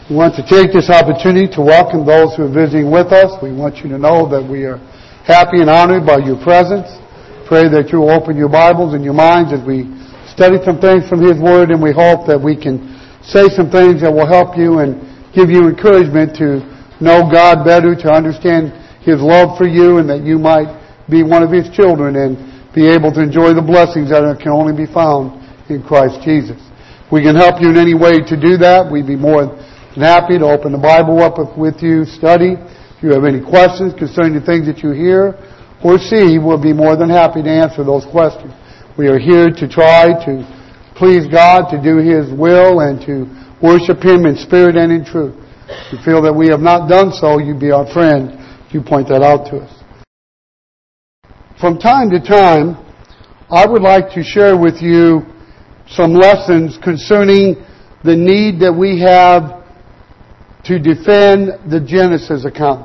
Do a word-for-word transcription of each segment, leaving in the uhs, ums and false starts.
We want to take this opportunity to welcome those who are visiting with us. We want you to know that we are happy and honored by your presence. Pray that you will open your Bibles and your minds as we study some things from His Word, and we hope that we can say some things that will help you and give you encouragement to know God better, to understand His love for you, and that you might be one of His children and be able to enjoy the blessings that can only be found in Christ Jesus. If we can help you in any way to do that, we'd be more than happy to open the Bible up with you, study. If you have any questions concerning the things that you hear or see, we'll be more than happy to answer those questions. We are here to try to please God, to do His will, and to worship Him in spirit and in truth. If you feel that we have not done so, you be our friend if you point that out to us. From time to time, I would like to share with you some lessons concerning the need that we have to defend the Genesis account.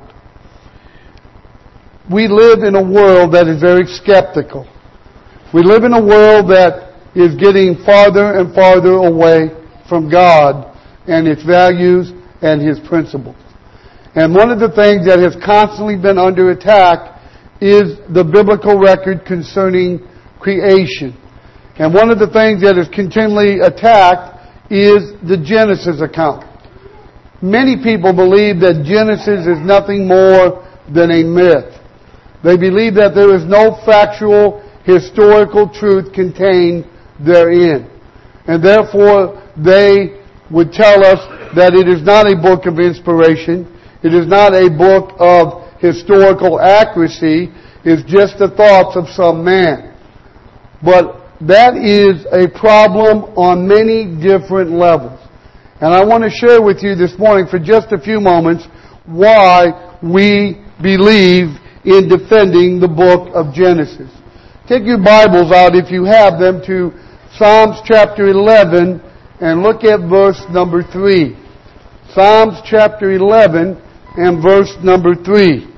We live in a world that is very skeptical. We live in a world that is getting farther and farther away from God and its values and His principles. And one of the things that has constantly been under attack is the biblical record concerning creation. And one of the things that is continually attacked is the Genesis account. Many people believe that Genesis is nothing more than a myth. They believe that there is no factual, historical truth contained therein. And therefore, they would tell us that it is not a book of inspiration. It is not a book of historical accuracy. It's just the thoughts of some man. But that is a problem on many different levels. And I want to share with you this morning for just a few moments why we believe in defending the book of Genesis. Take your Bibles out, if you have them, to Psalms chapter eleven and look at verse number three. Psalms chapter eleven and verse number three.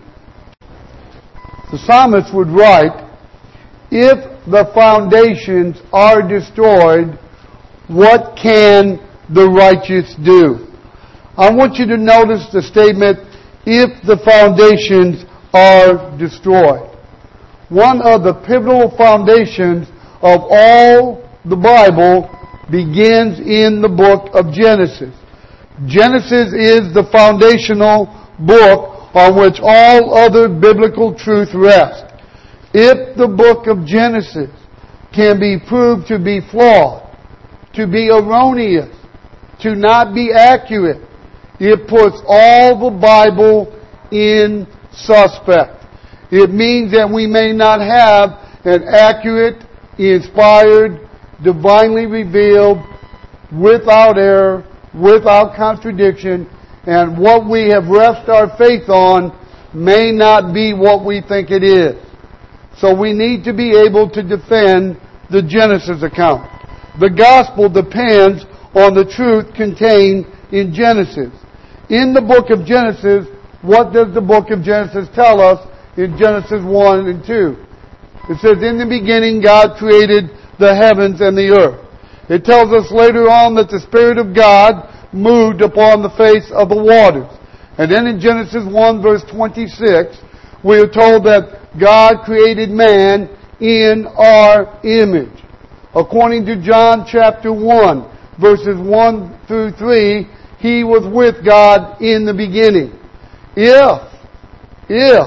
The psalmist would write, "If the foundations are destroyed, what can the righteous do?" I want you to notice the statement, "if the foundations are destroyed." One of the pivotal foundations of all the Bible begins in the book of Genesis. Genesis is the foundational book on which all other biblical truth rests. If the book of Genesis can be proved to be flawed, to be erroneous, to not be accurate, it puts all the Bible in suspect. It means that we may not have an accurate, inspired, divinely revealed, without error, without contradiction, and what we have rested our faith on may not be what we think it is. So we need to be able to defend the Genesis account. The gospel depends on the truth contained in Genesis. In the book of Genesis, what does the book of Genesis tell us in Genesis one and two? It says, "In the beginning God created the heavens and the earth." It tells us later on that the Spirit of God moved upon the face of the waters. And then in Genesis one verse twenty-six, we are told that God created man in our image. According to John chapter one, verses one through three, He was with God in the beginning. If, if,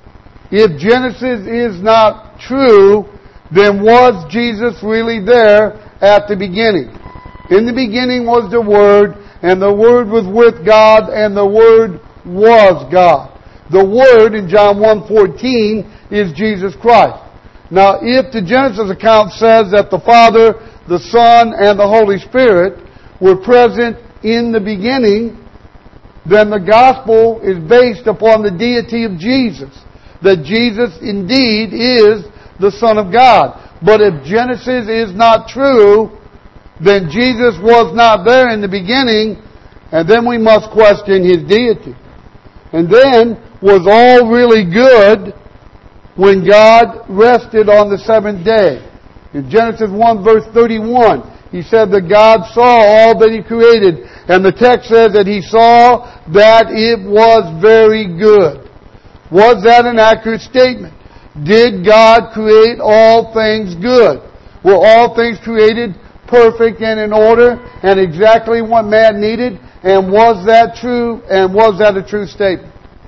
if Genesis is not true, then was Jesus really there at the beginning? In the beginning was the Word, and the Word was with God, and the Word was God. The Word in John one fourteen is Jesus Christ. Now, if the Genesis account says that the Father, the Son, and the Holy Spirit were present in the beginning, then the gospel is based upon the deity of Jesus. That Jesus indeed is the Son of God. But if Genesis is not true, then Jesus was not there in the beginning, and then we must question His deity. And then, was all really good when God rested on the seventh day? In Genesis one verse thirty-one, He said that God saw all that He created. And the text says that He saw that it was very good. Was that an accurate statement? Did God create all things good? Were all things created perfect and in order and exactly what man needed? And was that true? And was that a true statement?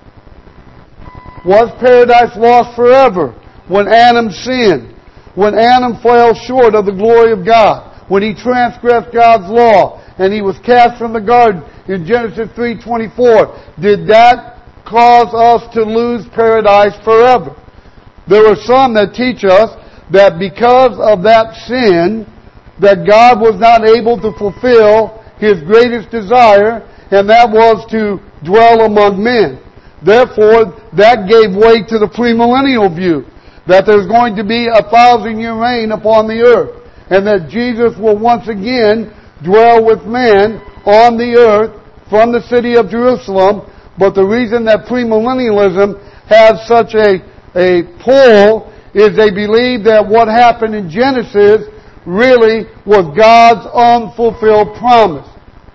Was paradise lost forever when Adam sinned? When Adam fell short of the glory of God? When he transgressed God's law and he was cast from the garden in Genesis three twenty-four? Did that cause us to lose paradise forever? There are some that teach us that because of that sin, that God was not able to fulfill His greatest desire, and that was to dwell among men. Therefore, that gave way to the premillennial view, that there's going to be a thousand-year reign upon the earth, and that Jesus will once again dwell with men on the earth from the city of Jerusalem. But the reason that premillennialism has such a, a pull is they believe that what happened in Genesis really was God's unfulfilled promise.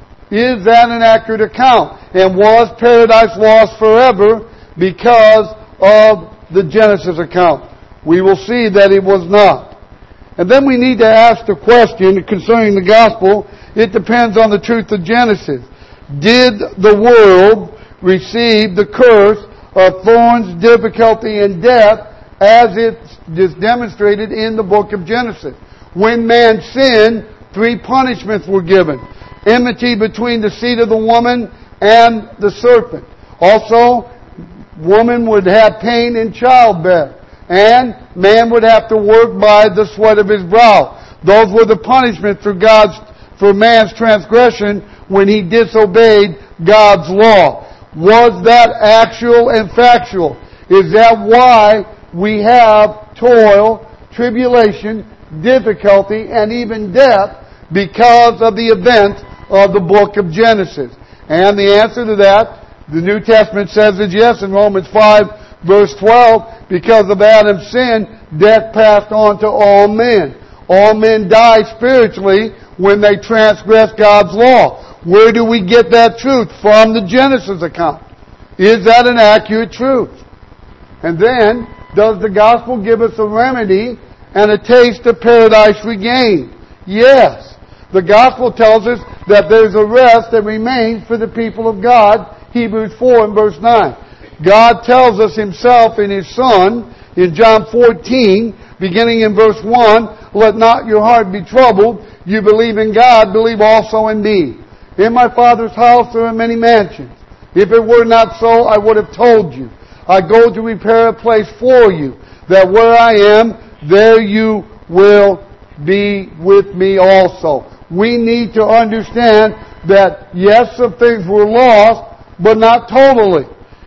Is that an accurate account? And was paradise lost forever because of the Genesis account? We will see that it was not. And then we need to ask the question concerning the gospel. It depends on the truth of Genesis. Did the world receive the curse of thorns, difficulty, and death as it is demonstrated in the book of Genesis? When man sinned, three punishments were given. Enmity between the seed of the woman and the serpent. Also, woman would have pain in childbirth. And man would have to work by the sweat of his brow. Those were the punishments for God's, for man's transgression when he disobeyed God's law. Was that actual and factual? Is that why we have toil, tribulation, difficulty, and even death because of the events of the book of Genesis? And the answer to that, the New Testament says is yes in Romans five verse twelve, because of Adam's sin, death passed on to all men. All men die spiritually when they transgress God's law. Where do we get that truth? From the Genesis account. Is that an accurate truth? And then, does the gospel give us a remedy and a taste of paradise regained? Yes. The gospel tells us that there's a rest that remains for the people of God. Hebrews four and verse nine. God tells us Himself in His Son in John fourteen, beginning in verse one, let not your heart be troubled. You believe in God, believe also in me. In my Father's house there are many mansions. If it were not so, I would have told you. I go to prepare a place for you, that where I am, there you will be with me also. We need to understand that yes, some things were lost, but not totally.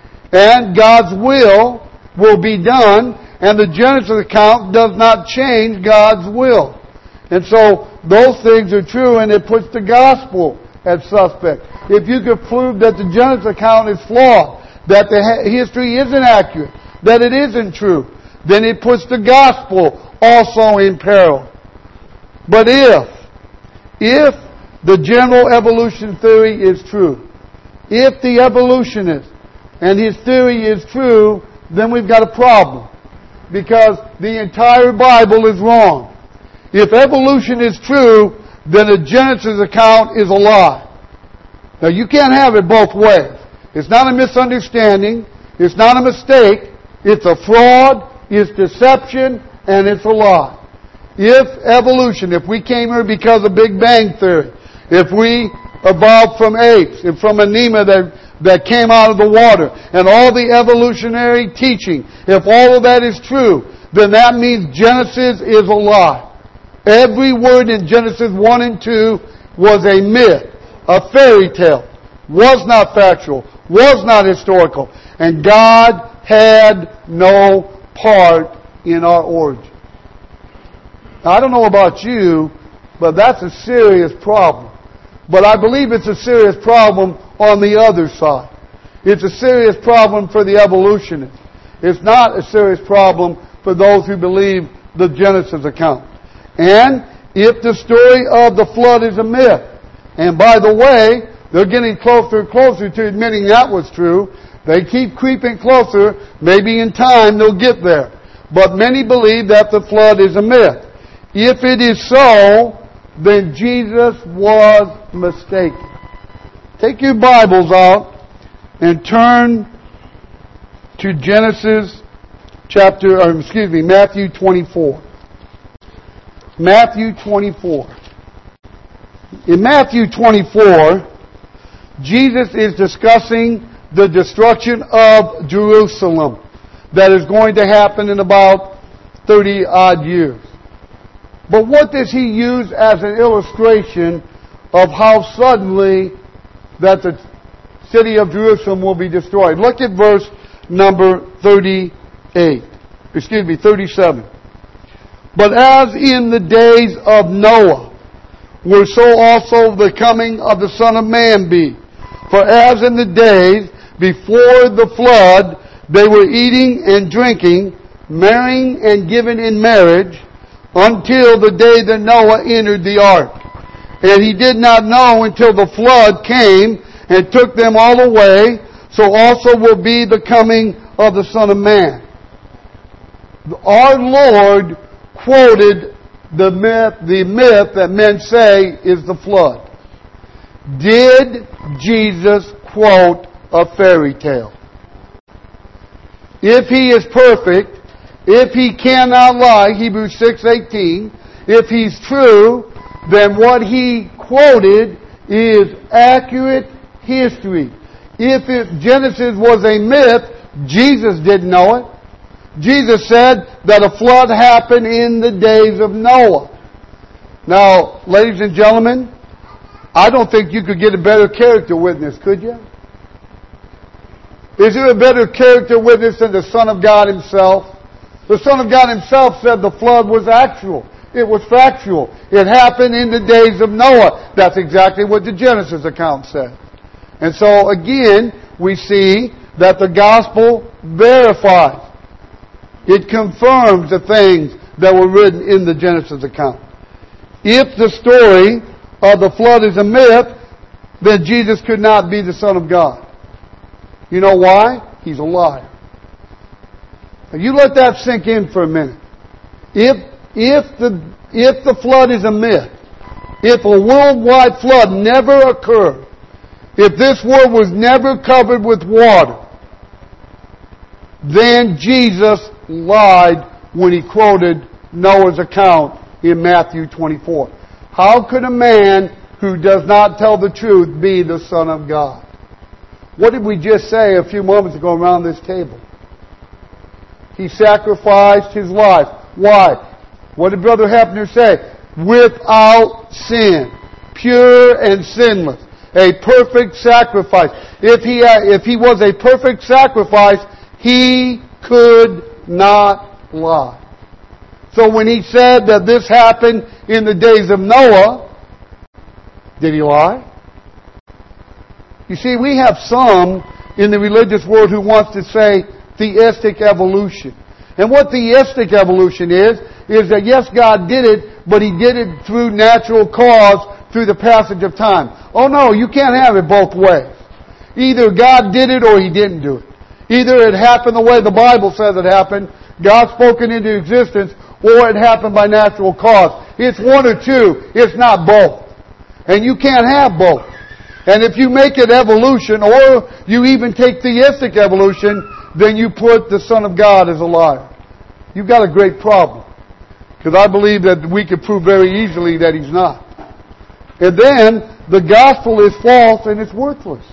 And God's will will be done, and the Genesis account does not change God's will. And so those things are true, and it puts the gospel at suspect. If you could prove that the Genesis account is flawed, that the history isn't accurate, that it isn't true, then it puts the gospel also in peril. But if, if the general evolution theory is true, if the evolutionist and his theory is true, then we've got a problem. Because the entire Bible is wrong. If evolution is true, then the Genesis account is a lie. Now you can't have it both ways. It's not a misunderstanding. It's not a mistake. It's a fraud. It's deception. And it's a lie. If evolution, if we came here because of Big Bang Theory, if we evolved from apes and from anema that that came out of the water, and all the evolutionary teaching, if all of that is true, then that means Genesis is a lie. Every word in Genesis one and two was a myth, a fairy tale, was not factual, was not historical, and God had no part in our origin. Now, I don't know about you, but that's a serious problem. But I believe it's a serious problem on the other side. It's a serious problem for the evolutionists. It's not a serious problem for those who believe the Genesis account. And if the story of the flood is a myth. And by the way, they're getting closer and closer to admitting that was true. They keep creeping closer. Maybe in time they'll get there. But many believe that the flood is a myth. If it is so, then Jesus was mistaken. Take your Bibles out and turn to Genesis chapter, or excuse me, Matthew twenty-four. Matthew twenty-four. In Matthew twenty-four, Jesus is discussing the destruction of Jerusalem that is going to happen in about thirty odd years. But what does he use as an illustration of how suddenly that the city of Jerusalem will be destroyed? Look at verse number thirty-eight. Excuse me, thirty-seven. But as in the days of Noah, were so also the coming of the Son of Man be. For as in the days before the flood, they were eating and drinking, marrying and giving in marriage, until the day that Noah entered the ark. And he did not know until the flood came and took them all away, so also will be the coming of the Son of Man. Our Lord quoted the myth, the myth that men say is the flood. Did Jesus quote a fairy tale? If he is perfect, if he cannot lie, Hebrews six eighteen, if he's true, then what he quoted is accurate history. If it, Genesis was a myth, Jesus didn't know it. Jesus said that a flood happened in the days of Noah. Now, ladies and gentlemen, I don't think you could get a better character witness, could you? Is there a better character witness than the Son of God Himself? The Son of God Himself said the flood was actual. It was factual. It happened in the days of Noah. That's exactly what the Genesis account said. And so, again, we see that the Gospel verifies. It confirms the things that were written in the Genesis account. If the story of the flood is a myth, then Jesus could not be the Son of God. You know why? He's a liar. Now you let that sink in for a minute. If, if, the, if the flood is a myth, if a worldwide flood never occurred, if this world was never covered with water, then Jesus lied when he quoted Noah's account in Matthew twenty-four. How could a man who does not tell the truth be the Son of God? What did we just say a few moments ago around this table? He sacrificed his life. Why? What did Brother Hefner say? Without sin. Pure and sinless. A perfect sacrifice. If he, if he was a perfect sacrifice, he could not lie. So when he said that this happened in the days of Noah, did he lie? You see, we have some in the religious world who wants to say theistic evolution. And what theistic evolution is, is that yes, God did it, but He did it through natural cause, through the passage of time. Oh no, you can't have it both ways. Either God did it or He didn't do it. Either it happened the way the Bible says it happened, God spoke it into existence, or it happened by natural cause. It's one or two. It's not both. And you can't have both. And if you make it evolution, or you even take theistic evolution, then you put the Son of God as a liar. You've got a great problem. Because I believe that we could prove very easily that He's not. And then, the gospel is false and it's worthless.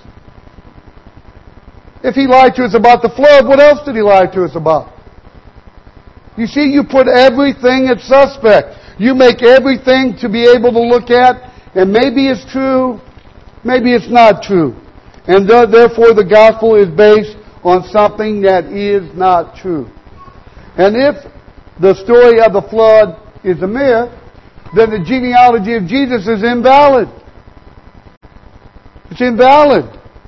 If He lied to us about the flood, what else did He lie to us about? You see, you put everything at suspect. You make everything to be able to look at, and maybe it's true, maybe it's not true. And th- therefore the gospel is based on something that is not true. And if the story of the flood is a myth, then the genealogy of Jesus is invalid. It's invalid.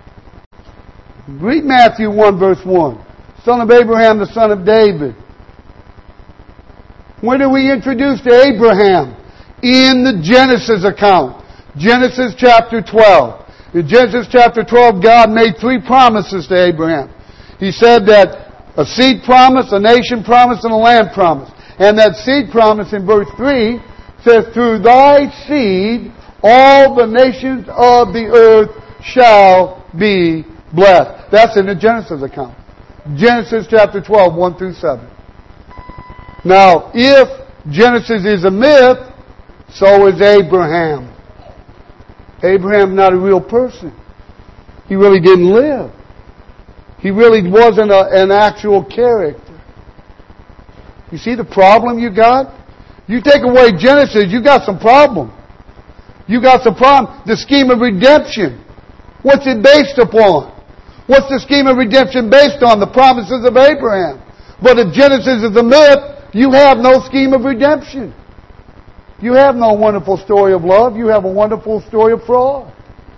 Read Matthew one verse one. Son of Abraham, the son of David. When are we introduced to Abraham? in the Genesis account. Genesis chapter twelve. In Genesis chapter twelve, God made three promises to Abraham. He said that a seed promise, a nation promise, and a land promise. And that seed promise in verse three says, through thy seed all the nations of the earth shall be blessed. That's in the Genesis account. Genesis chapter twelve, one through seven. Now, if Genesis is a myth, so is Abraham. Abraham's not a real person. He really didn't live. He really wasn't a, an actual character. You see the problem you got? You take away Genesis, you got some problem. You got some problem. The scheme of redemption. What's it based upon? What's the scheme of redemption based on? The promises of Abraham. But if Genesis is a myth, you have no scheme of redemption. You have no wonderful story of love. You have a wonderful story of fraud.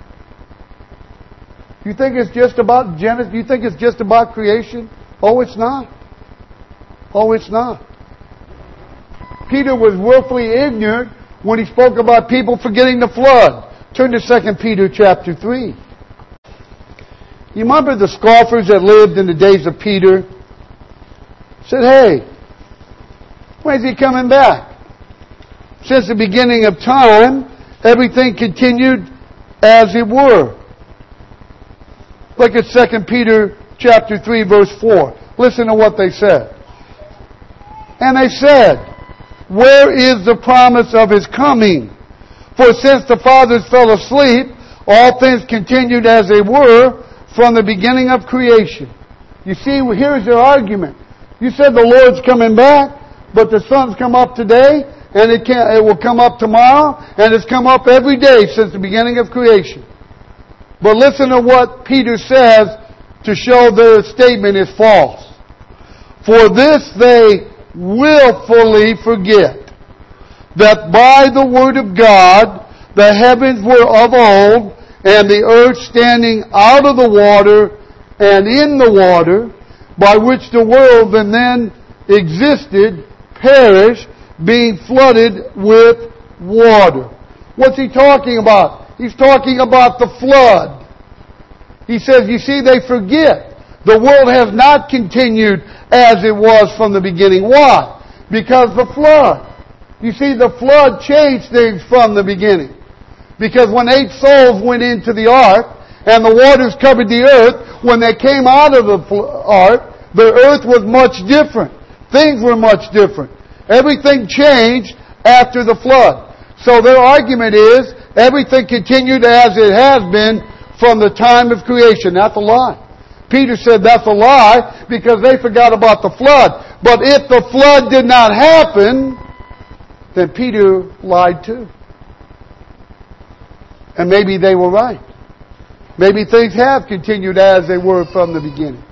You think it's just about Genesis? You think it's just about creation? Oh, it's not. Oh, it's not. Peter was willfully ignorant when he spoke about people forgetting the flood. Turn to Second Peter chapter three. You remember the scoffers that lived in the days of Peter? Said, hey, when's he coming back? Since the beginning of time, everything continued as it were. Look at Second Peter chapter three, verse four. Listen to what they said. And they said, where is the promise of his coming? For since the fathers fell asleep, all things continued as they were from the beginning of creation. You see, here's their argument. You said the Lord's coming back, but the sun's come up today, and it can it will come up tomorrow, and it's come up every day since the beginning of creation. But listen to what Peter says to show their statement is false. For this they willfully forget, that by the word of God the heavens were of old, and the earth standing out of the water and in the water, by which the world and then existed, perished, being flooded with water. What's he talking about? He's talking about the flood. He says, you see, they forget. The world has not continued as it was from the beginning. Why? Because the flood. You see, the flood changed things from the beginning. Because when eight souls went into the ark, and the waters covered the earth, when they came out of the ark, the earth was much different. Things were much different. Everything changed after the flood. So their argument is, everything continued as it has been from the time of creation. That's a lie. Peter said that's a lie because they forgot about the flood. But if the flood did not happen, then Peter lied too. And maybe they were right. Maybe things have continued as they were from the beginning.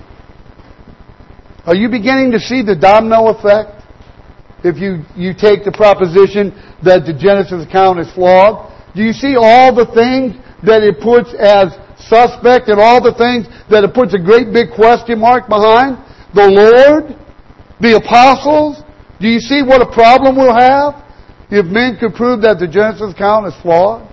Are you beginning to see the domino effect? If you, you take the proposition that the Genesis account is flawed, do you see all the things that it puts as suspect and all the things that it puts a great big question mark behind? The Lord? The apostles? Do you see what a problem we'll have if men could prove that the Genesis account is flawed?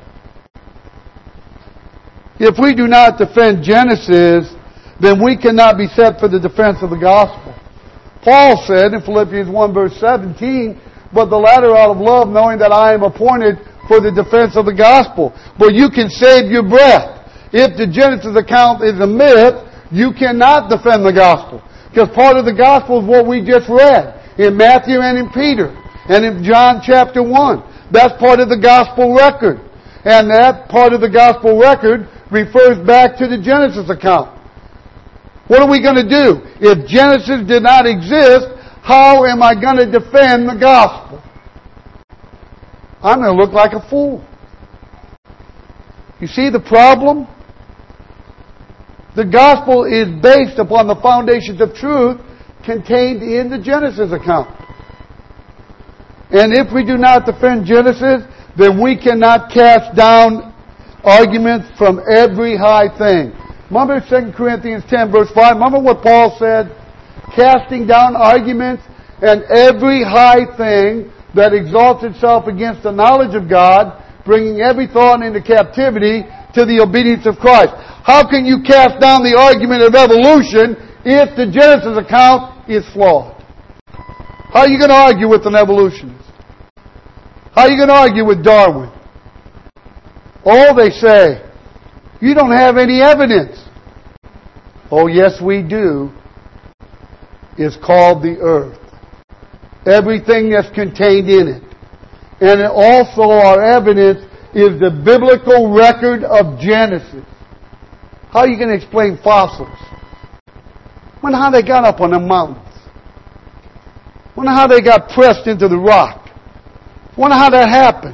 If we do not defend Genesis, then we cannot be set for the defense of the gospel. Paul said in Philippians one verse seventeen, but the latter out of love, knowing that I am appointed for the defense of the gospel. But you can save your breath. If the Genesis account is a myth, you cannot defend the gospel. Because part of the gospel is what we just read in Matthew and in Peter and in John chapter one. That's part of the gospel record. And that part of the gospel record refers back to the Genesis account. What are we going to do? If Genesis did not exist, how am I going to defend the gospel? I'm going to look like a fool. You see the problem? The gospel is based upon the foundations of truth contained in the Genesis account. And if we do not defend Genesis, then we cannot cast down arguments from every high thing. Remember Second Corinthians ten verse five? Remember what Paul said? Casting down arguments and every high thing that exalts itself against the knowledge of God, bringing every thought into captivity to the obedience of Christ. How can you cast down the argument of evolution if the Genesis account is flawed? How are you going to argue with an evolutionist? How are you going to argue with Darwin? Oh, they say, you don't have any evidence. Oh, yes, we do. It's called the earth. Everything that's contained in it. And also our evidence is the biblical record of Genesis. How are you going to explain fossils? Wonder how they got up on the mountains. Wonder how they got pressed into the rock. Wonder how that happened.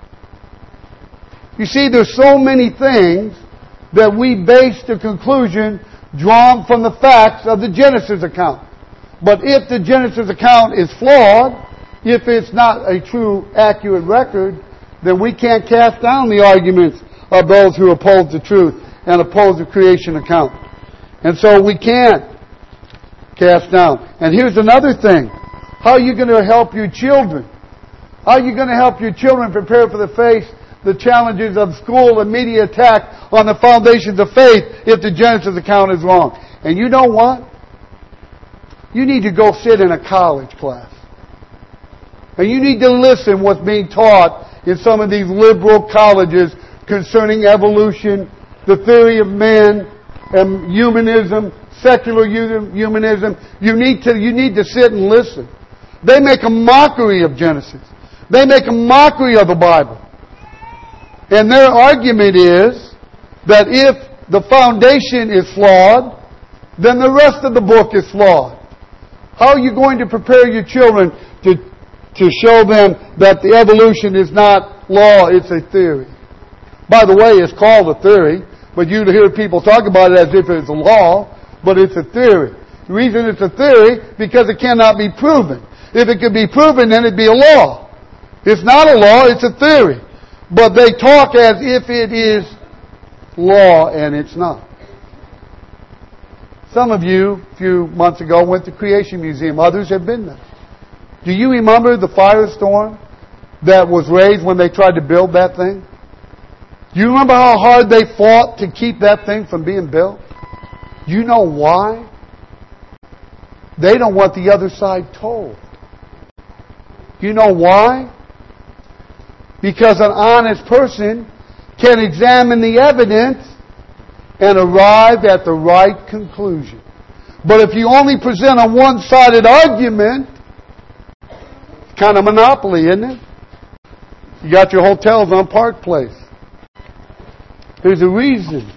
You see, there's so many things that we base the conclusion drawn from the facts of the Genesis account. But if the Genesis account is flawed, if it's not a true, accurate record, then we can't cast down the arguments of those who oppose the truth and oppose the creation account. And so we can't cast down. And here's another thing. How are you going to help your children? How are you going to help your children prepare for the face, the challenges of school and media attack on the foundations of faith if the Genesis account is wrong? And you know what? You need to go sit in a college class. And you need to listen what's being taught in some of these liberal colleges concerning evolution, the theory of man, and humanism, secular humanism. You need to, you need to sit and listen. They make a mockery of Genesis. They make a mockery of the Bible. And their argument is that if the foundation is flawed, then the rest of the book is flawed. How are you going to prepare your children to, to show them that the evolution is not law, it's a theory? By the way, it's called a theory, but you hear people talk about it as if it's a law, but it's a theory. The reason it's a theory, because it cannot be proven. If it could be proven, then it'd be a law. It's not a law, it's a theory. But they talk as if it is law, and it's not. Some of you, a few months ago, went to Creation Museum. Others have been there. Do you remember the firestorm that was raised when they tried to build that thing? Do you remember how hard they fought to keep that thing from being built? Do you know why? They don't want the other side told. Do you know why? Because an honest person can examine the evidence and arrive at the right conclusion. But if you only present a one-sided argument, it's kind of monopoly, isn't it? You got your hotels on Park Place. There's a reason.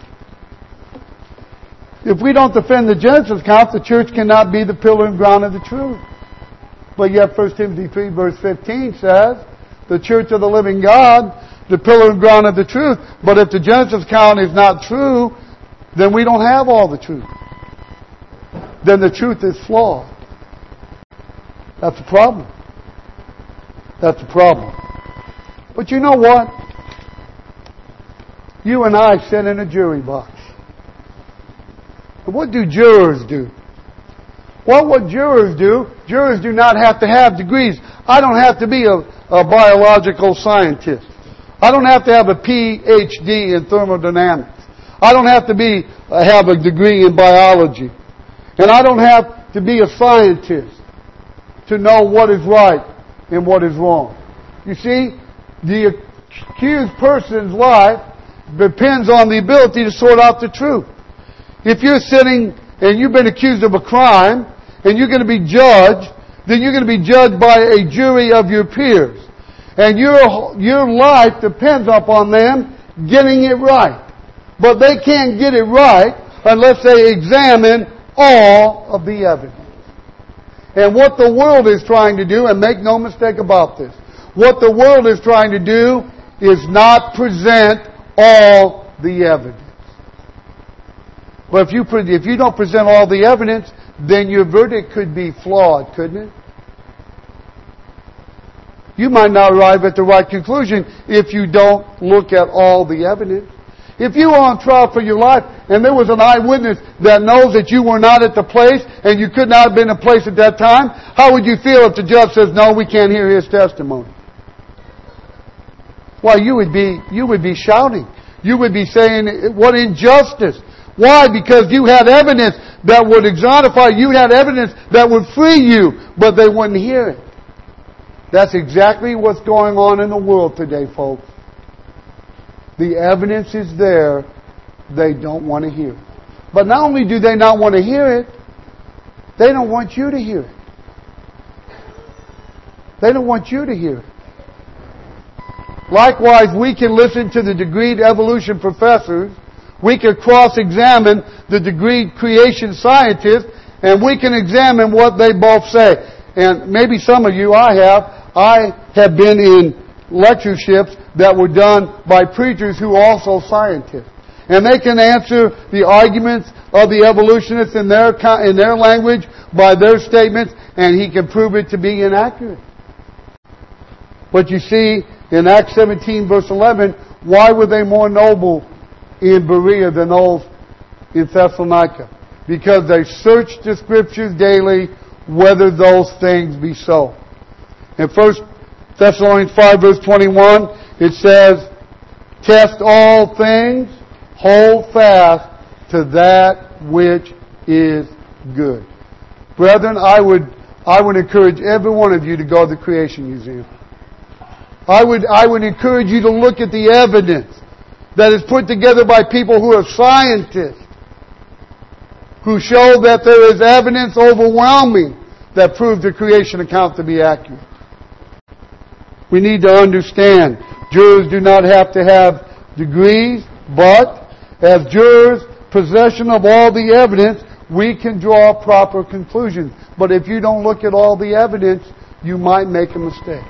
If we don't defend the Genesis account, the church cannot be the pillar and ground of the truth. But yet First Timothy three verse fifteen says, the church of the living God, the pillar and ground of the truth. But if the Genesis account is not true, then we don't have all the truth. Then the truth is flawed. That's a problem. That's a problem. But you know what? You and I sit in a jury box. And what do jurors do? Well, what jurors do, jurors do not have to have degrees. I don't have to be a, a biological scientist. I don't have to have a P H D in thermodynamics. I don't have to be uh, have a degree in biology. And I don't have to be a scientist to know what is right and what is wrong. You see, the accused person's life depends on the ability to sort out the truth. If you're sitting and you've been accused of a crime and you're going to be judged, then you're going to be judged by a jury of your peers. And your, your life depends upon them getting it right. But they can't get it right unless they examine all of the evidence. And what the world is trying to do, and make no mistake about this, what the world is trying to do is not present all the evidence. But if you, if you don't present all the evidence, then your verdict could be flawed, couldn't it? You might not arrive at the right conclusion if you don't look at all the evidence. If you were on trial for your life and there was an eyewitness that knows that you were not at the place and you could not have been in the place at that time, how would you feel if the judge says, no, we can't hear his testimony? Why, you would be, you would be shouting. You would be saying, what injustice. Why? Because you had evidence that would exonerate you. You had evidence that would free you, but they wouldn't hear it. That's exactly what's going on in the world today, folks. The evidence is there. They don't want to hear it. But not only do they not want to hear it, they don't want you to hear it. They don't want you to hear it. Likewise, we can listen to the degreed evolution professors. We can cross-examine the degreed creation scientists, and we can examine what they both say. And maybe some of you, I have, I have been in lectureships that were done by preachers who are also scientists. And they can answer the arguments of the evolutionists in their, in their language by their statements, and he can prove it to be inaccurate. But you see, in Acts seventeen verse eleven, why were they more noble in Berea than those in Thessalonica? Because they searched the Scriptures daily whether those things be so. In First Thessalonians five verse twenty-one, it says, test all things, hold fast to that which is good. Brethren, I would, I would encourage every one of you to go to the Creation Museum. I would, I would encourage you to look at the evidence that is put together by people who are scientists, who show that there is evidence overwhelming that proves the creation account to be accurate. We need to understand, jurors do not have to have degrees, but as jurors, possession of all the evidence, we can draw proper conclusions. But if you don't look at all the evidence, you might make a mistake.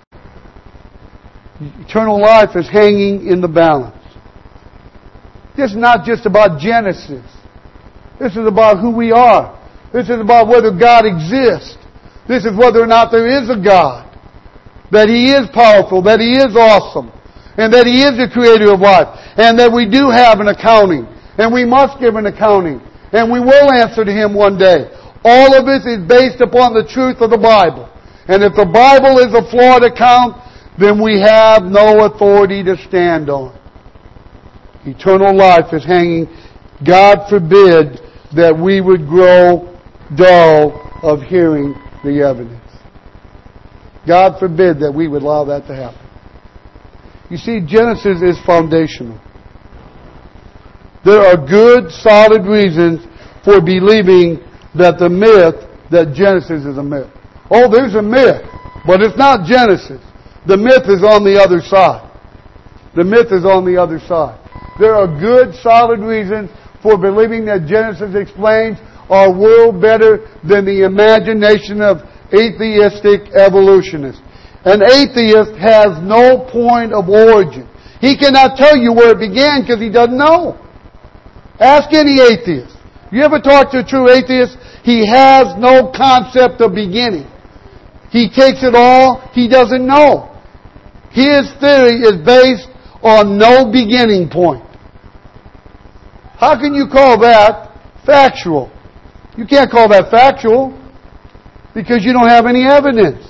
Eternal life is hanging in the balance. This is not just about Genesis. This is about who we are. This is about whether God exists. This is whether or not there is a God. That He is powerful, that He is awesome, and that He is the creator of life, and that we do have an accounting, and we must give an accounting, and we will answer to Him one day. All of this is based upon the truth of the Bible. And if the Bible is a flawed account, then we have no authority to stand on. Eternal life is hanging. God forbid that we would grow dull of hearing the evidence. God forbid that we would allow that to happen. You see, Genesis is foundational. There are good, solid reasons for believing that the myth, that Genesis is a myth. Oh, there's a myth, but it's not Genesis. The myth is on the other side. The myth is on the other side. There are good, solid reasons for believing that Genesis explains our world better than the imagination of atheistic evolutionists. An atheist has no point of origin. He cannot tell you where it began because he doesn't know. Ask any atheist. You ever talk to a true atheist? He has no concept of beginning. He takes it all. He doesn't know. His theory is based on no beginning point. How can you call that factual? You can't call that factual because you don't have any evidence.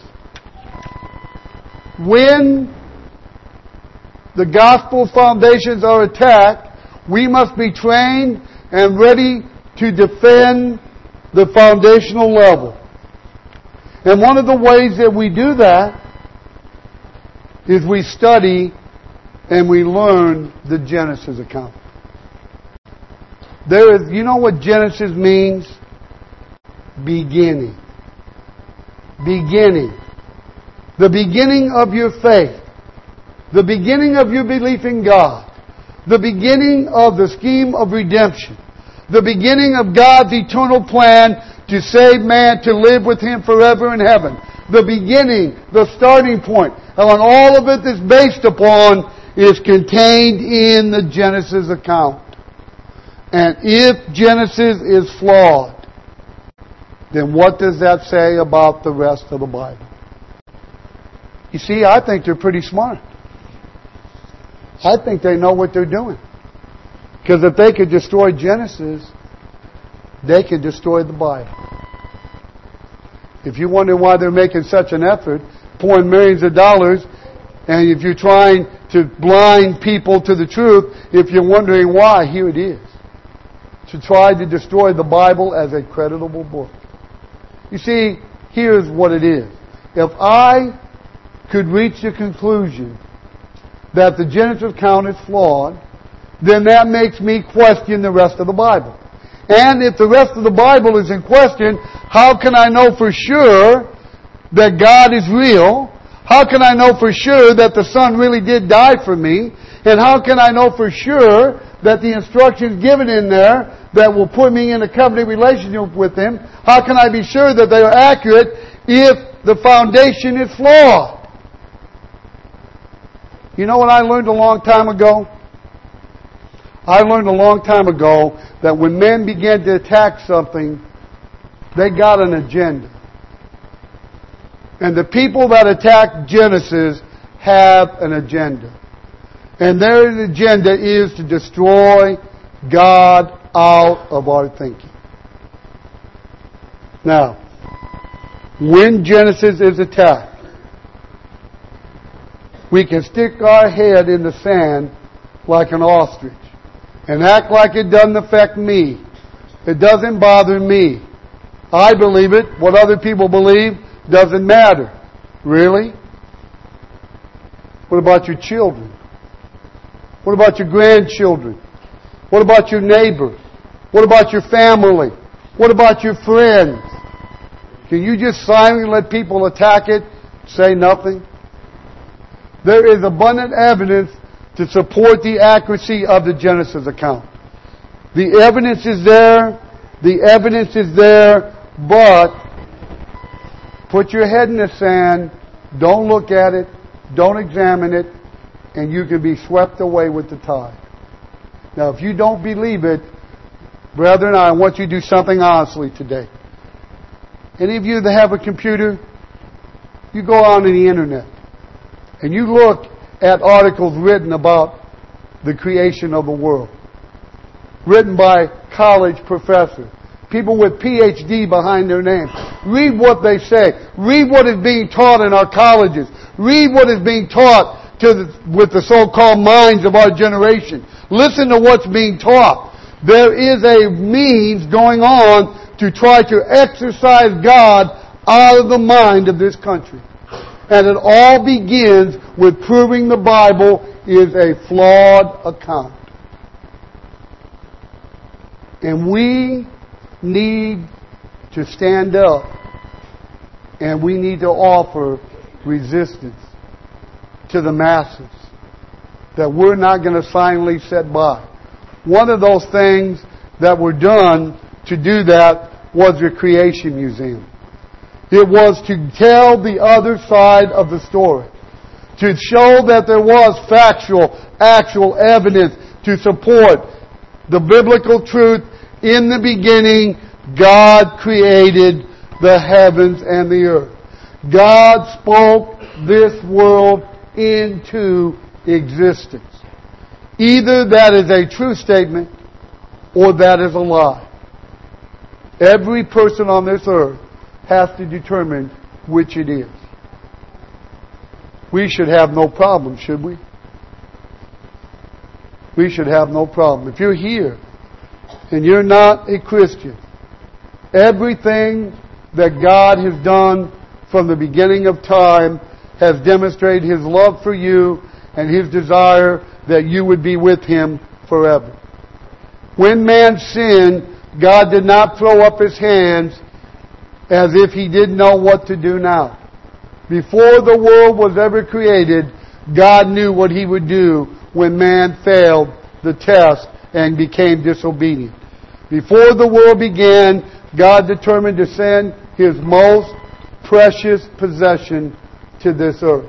When the gospel foundations are attacked, we must be trained and ready to defend the foundational level. And one of the ways that we do that is we study and we learn the Genesis account. There is, you know what Genesis means? Beginning. Beginning. The beginning of your faith. The beginning of your belief in God. The beginning of the scheme of redemption. The beginning of God's eternal plan to save man to live with Him forever in heaven. The beginning, the starting point, and when all of it is based upon is contained in the Genesis account. And if Genesis is flawed, then what does that say about the rest of the Bible? You see, I think they're pretty smart. I think they know what they're doing. Because if they could destroy Genesis, they could destroy the Bible. If you wonder why they're making such an effort, pouring millions of dollars, and if you're trying to blind people to the truth, if you're wondering why, here it is. To try to destroy the Bible as a creditable book. You see, here's what it is. If I could reach the conclusion that the Genesis account is flawed, then that makes me question the rest of the Bible. And if the rest of the Bible is in question, how can I know for sure that God is real? How can I know for sure that the Son really did die for me? And how can I know for sure that the instructions given in there that will put me in a covenant relationship with Him, how can I be sure that they are accurate if the foundation is flawed? You know what I learned a long time ago? I learned a long time ago that when men began to attack something, they got an agenda. And the people that attack Genesis have an agenda. And their agenda is to destroy God out of our thinking. Now, when Genesis is attacked, we can stick our head in the sand like an ostrich and act like it doesn't affect me. It doesn't bother me. I believe it. What other people believe doesn't matter. Really? What about your children? What about your grandchildren? What about your neighbors? What about your family? What about your friends? Can you just silently let people attack it, say nothing? There is abundant evidence to support the accuracy of the Genesis account. The evidence is there. The evidence is there. But put your head in the sand. Don't look at it. Don't examine it. And you can be swept away with the tide. Now, if you don't believe it, brethren, I want you to do something honestly today. Any of you that have a computer, you go on the internet and you look at articles written about the creation of the world. Written by college professors. People with P H D behind their name. Read what they say. Read what is being taught in our colleges. Read what is being taught to the, with the so-called minds of our generation. Listen to what's being taught. There is a means going on to try to exorcise God out of the mind of this country. And it all begins with proving the Bible is a flawed account. And we need to stand up and we need to offer resistance to the masses that we're not going to silently sit by. One of those things that were done to do that was the Creation Museum. It was to tell the other side of the story. To show that there was factual, actual evidence to support the biblical truth. In the beginning, God created the heavens and the earth. God spoke this world into existence. Either that is a true statement or that is a lie. Every person on this earth has to determine which it is. We should have no problem, should we? We should have no problem. If you're here and you're not a Christian, everything that God has done from the beginning of time has demonstrated His love for you and His desire that you would be with Him forever. When man sinned, God did not throw up His hands as if He didn't know what to do now. Before the world was ever created, God knew what He would do when man failed the test and became disobedient. Before the world began, God determined to send His most precious possession to this earth.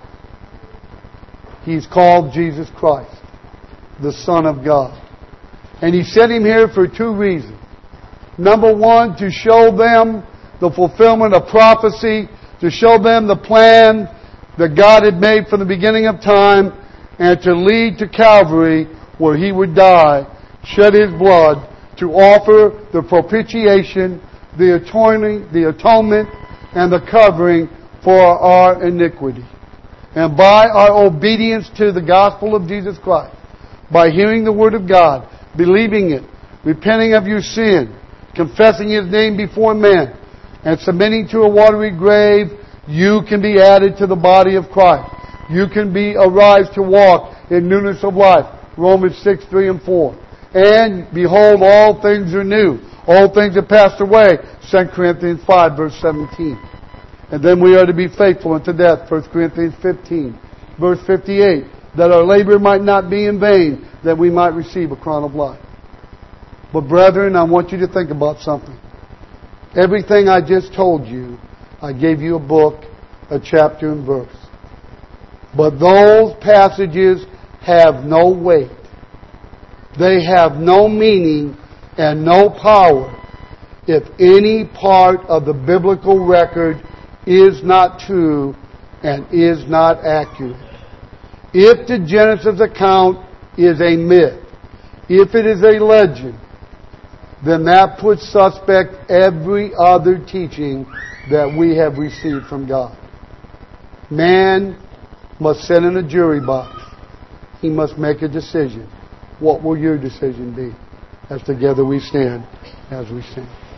He's called Jesus Christ, the Son of God. And He sent Him here for two reasons. Number one, to show them the fulfillment of prophecy, to show them the plan that God had made from the beginning of time, and to lead to Calvary where He would die shed His blood to offer the propitiation, the atoning, the atonement, and the covering for our iniquity. And by our obedience to the gospel of Jesus Christ, by hearing the Word of God, believing it, repenting of your sin, confessing His name before men, and submitting to a watery grave, you can be added to the body of Christ. You can be arise to walk in newness of life. Romans six, three and four. And behold, all things are new. All things have passed away. Second Corinthians five, verse seventeen. And then we are to be faithful unto death. First Corinthians fifteen, verse fifty-eight. That our labor might not be in vain, that we might receive a crown of life. But brethren, I want you to think about something. Everything I just told you, I gave you a book, a chapter and verse. But those passages have no weight. They have no meaning and no power if any part of the biblical record is not true and is not accurate. If the Genesis account is a myth, if it is a legend, then that puts suspect every other teaching that we have received from God. Man must sit in a jury box. He must make a decision. What will your decision be? As together we stand, as we stand.